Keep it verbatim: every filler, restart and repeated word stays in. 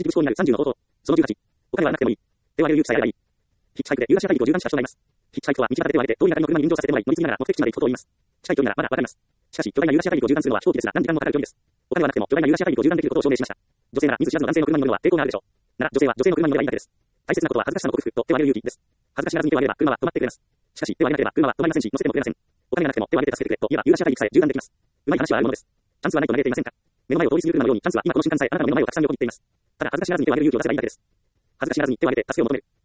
軸思考になるさんじゅうの方法。そのじゅうはち。お金はなくてもいい。手を挙げる勇気さえあればいい。ヒッチハイクでユーラシア大陸を縦断した人がいます。ヒッチハイクとは道端で手を挙げて遠い中の車に入場させてもらい乗り継ぎながら目的地まで行くことを言います。近い距離ならまだわかります。しかし巨大なユーラシア大陸を縦断するのは飛行機ですら何時間もかかる距離です。お金はなくても巨大なユーラシア大陸を縦断できることを証明しました。女性なら見ず知らずの男性の車に乗るのは抵抗があるでしょう。なら女性は女性の車に乗ればいいだけです。大切なことは恥ずかしさの克服と手を挙げる勇気です。恥ずかしがらずに手を挙げれば車は止まってくれます。しかし手を挙げなければ車は止まりませんし乗せてもくれません。お金がなくても手を挙げて助けてくれと言えばユーラシア大陸さえ縦断できます。うまい話はあるものです。チャンスはないと嘆いていませんか。目の前を通り過ぎる車のようにチャンスは今この瞬間さえあなたの目の前をたくさん横切っています。ただ恥ずかしがらずに手を挙げる勇気を出せばいいだけです。恥ずかしがらずに手を挙げて助けを求める。